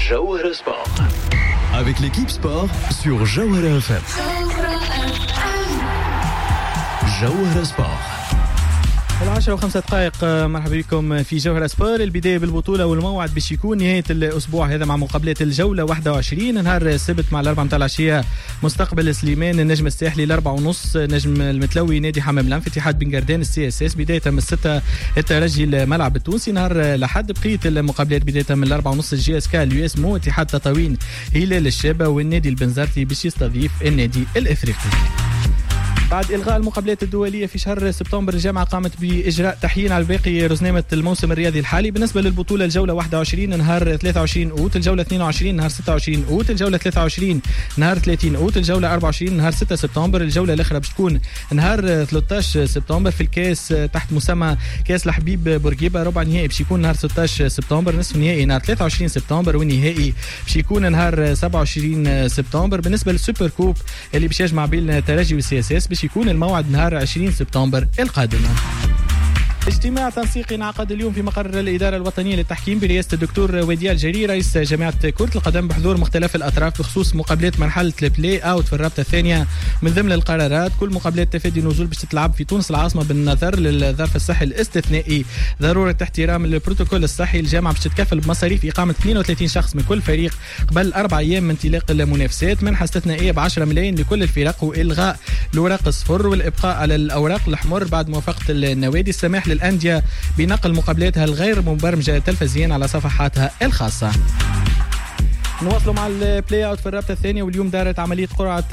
Jawhara Sport. Avec l'équipe sport sur Jawhara FM. Jawhara Sport. 10:05 مرحبا بكم في جوهرة سبور. البداية بالبطولة والموعد باش يكون نهاية الأسبوع هذا مع مقابلات الجولة 21 نهار السبت مع 4 متاع العشية مستقبل سليمان النجم الساحلي 4:30 نجم المتلوي نادي حمام الأنف اتحاد بن قردان CSS بداية من 6 الترجي الملعب التونسي. نهار الأحد بقية المقابلات بداية من 4:30 GSK اليو مو اتحاد تطاوين هلال الشابة والنادي البنزرتي باش يستضيف النادي الإفريقي. بعد إلغاء المقابلات الدولية في شهر سبتمبر الجامعة قامت بإجراء تحيين على باقي رزنامة الموسم الرياضي الحالي. بالنسبة للبطولة الجولة 21 نهار 23 أوت، الجولة 22 نهار 26 أوت، الجولة 23 نهار 30 أوت، الجولة 24 نهار 6 سبتمبر، الجولة الأخرى باش تكون نهار 13 سبتمبر. في الكاس تحت مسمى كاس الحبيب بورقيبة ربع نهائي باش يكون نهار 16 سبتمبر، نصف نهائي نهار 23 سبتمبر، والنهائي باش يكون نهار 27 سبتمبر. بالنسبة للسوبر كوب اللي باش يجمع بين الترجي والسي اس اس باش يكون الموعد نهار 20 سبتمبر القادم. اجتماع تنسيقي انعقد اليوم في مقر الإدارة الوطنية للتحكيم برئاسة الدكتور وديع الجري رئيس جامعة كرة القدم بحضور مختلف الأطراف بخصوص مقابلات مرحلة البلاي أوت في الرابطة الثانية. من ضمن القرارات كل مقابلات تفادي النزول باش تتلعب في تونس العاصمة بالنظر للظرف الصحي الاستثنائي، ضرورة احترام البروتوكول الصحي. الجامعة باش تتكفل بمصاريف إقامة 32 شخص من كل فريق قبل 4 أيام من انطلاق المنافسات. منحة استثنائية ب10 ملايين لكل الفرق، وإلغاء الأوراق الصفر والإبقاء على الأوراق الأحمر بعد موافقة النوادي. السماح للأندية بنقل مقابلاتها الغير مبرمجة تلفزيا على صفحاتها الخاصة. نواصلوا مع البلاي اوت في الرابطه الثانيه، واليوم دارت عمليه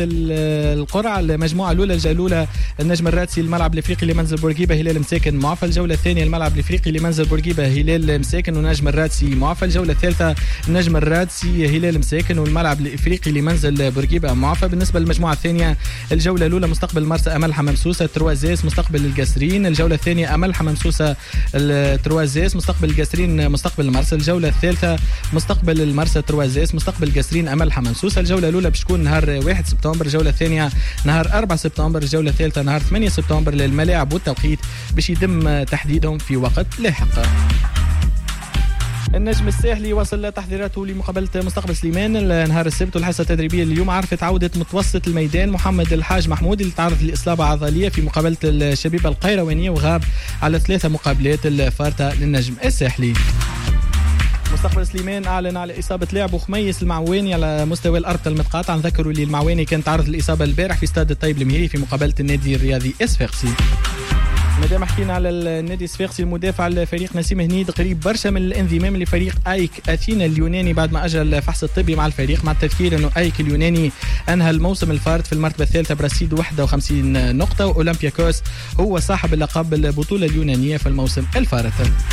القرعه المجموعه الاولى. الجوله الاولى النجم الرادسي الملعب الافريقي لمنزل بورقيبه هلال مساكن معفى. الجوله الثانيه الملعب الافريقي لمنزل بورقيبه هلال مساكن ونجم الرادسي معفى. الجوله الثالثه النجم الرادسي هلال مساكن والملعب الافريقي لمنزل بورقيبه معفى. بالنسبه للمجموعه الثانيه الجوله الاولى مستقبل مرسى امل حمام سوسه تروازيس مستقبل القصرين. الجوله الثانيه امل حمام سوسه التروازيس مستقبل القصرين مستقبل المرسى. الجوله الثالثه مستقبل المرسى تروازيس مستقبل قصرين امل حمام سوسه. الجوله الاولى باش تكون نهار 1 سبتمبر، الجوله الثانيه نهار 4 سبتمبر، الجوله الثالثه نهار 8 سبتمبر. للملاعب والتوقيت باش يتم تحديدهم في وقت لاحق. النجم الساحلي وصل تحضيراته لمقابلة مستقبل سليمان نهار السبت، والحصة التدريبية اليوم عرفت عودة متوسط الميدان محمد الحاج محمود اللي تعرض لإصابة عضلية في مقابلة الشبيبة القيروانية وغاب على 3 مقابلات الفارطة للنجم الساحلي. مستقبل سليمان أعلن على إصابة لاعبه خميس المعواني على مستوى الأرض المتقاطع. نذكروا اللي المعواني كان تعرض للإصابة البارح في استاد الطيب المهيري في مقابلة النادي الرياضي إسفاقسي. مادام حكينا على النادي الصفاقسي المدافع الفريق نسيم هنيد قريب برشا من الانضمام لفريق ايك اثينا اليوناني بعد ما اجرى الفحص الطبي مع الفريق، مع التذكير انه ايك اليوناني انهى الموسم الفارط في المرتبه الثالثه برصيد 51 نقطه، واولمبياكوس هو صاحب اللقب البطوله اليونانيه في الموسم الفارط.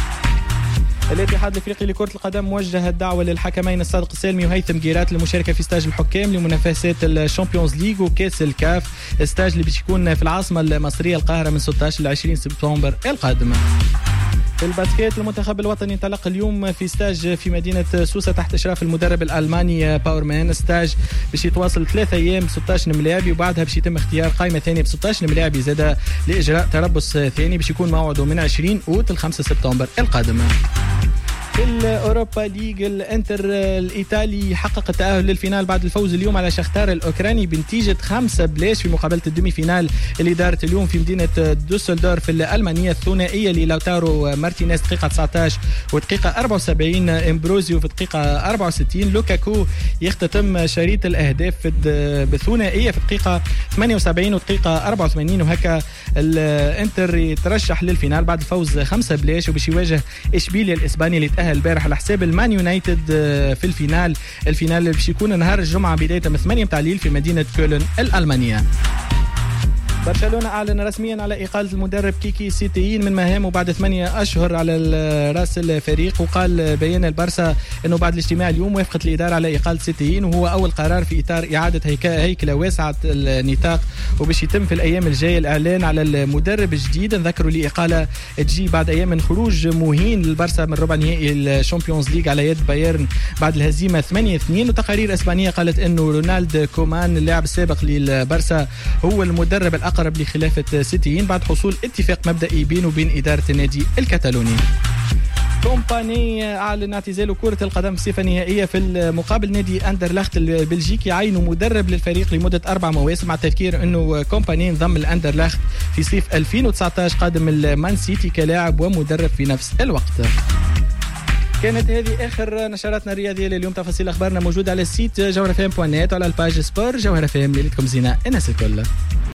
الاتحاد الافريقي لكرة القدم موجه الدعوة للحكمين الصادق السالمي وهيثم جيرات للمشاركة في ستاج الحكام لمنافسات الشامبيونز ليج وكاس الكاف، ستاج اللي باش يكون في العاصمة المصرية القاهرة من 16 ل 20 سبتمبر القادم. في الباسكيت المنتخب الوطني انطلق اليوم في ستاج في مدينة سوسة تحت إشراف المدرب الألماني باورمان. ستاج باش يتواصل 3 أيام ب 16 ملاعبي، وبعدها باش يتم اختيار قائمة ثانية ب 16 ملاعبي زادة لإجراء تربص ثاني باش يكون موعده من 20 أوت ل 5 سبتمبر القادم. في الأوروبا ليج الانتر الإيطالي حقق التأهل للفينال بعد الفوز اليوم على شختار الأوكراني بنتيجة 5-0 في مقابلة الدومي فينال اللي دارت اليوم في مدينة دوسلدورف الألمانية. الثنائية للاوتارو مارتينيز دقيقة 19 ودقيقة 74، امبروزيو في دقيقة 64، لوكاكو يختتم شريط الأهداف بالثنائية في دقيقة 78 ودقيقة 84، وهكا الانتر يترشح للفينال بعد الفوز 5-0 وباش يواجه إشبيليا الإسباني اللي تأهل البارح على حساب المان يونايتد في الفينال اللي باش يكون نهار الجمعة بداية من 8 متاع الليل في مدينة كولن الألمانية. برشلونة أعلن رسميا على إقالة المدرب كيكي سيتيين من مهامه بعد 8 أشهر على رأس الفريق، وقال بيان البارسا أنه بعد الاجتماع اليوم وافقت الإدارة على إقالة سيتيين، وهو أول قرار في إطار إعادة هيكلة واسعة النطاق، وباش يتم في الأيام الجاية الإعلان على المدرب الجديد. نذكروا الإقالة تجي بعد أيام من خروج مهين للبارسا من ربع نهائي الشامبيونز ليج على يد بايرن بعد الهزيمة 8-2، وتقارير إسبانية قالت أنه رونالد كومان اللاعب السابق للبارسا هو المدرب الأقرب لخلافة سيتيين بعد حصول اتفاق مبدئي بينه وبين إدارة النادي الكتالوني. كومباني أعلن اعتزال كرة القدم بصفة نهائية في المقابل نادي أندرلخت البلجيكي عينوا مدرب للفريق لمدة 4 مواسم مع التذكير أنه كومباني انضم لأندرلخت في صيف 2019 قادم المان سيتي كلاعب ومدرب في نفس الوقت. كانت هذه آخر نشراتنا الرياضية لليوم. تفاصيل أخبارنا موجودة على السيت جوهرفم.net وعلى الباج سبور جوهرفم. ليلتكم زينة الناس الكل.